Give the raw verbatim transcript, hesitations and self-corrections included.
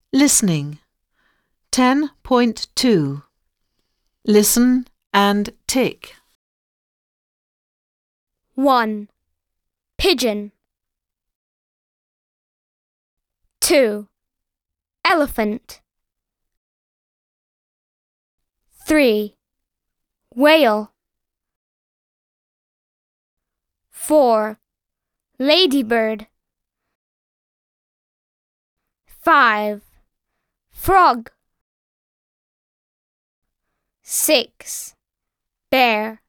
Listening. ten point two. Listen and tick. one. Pigeon. two. Elephant. three. Whale. four. Ladybird. five. Frog. six. Bear.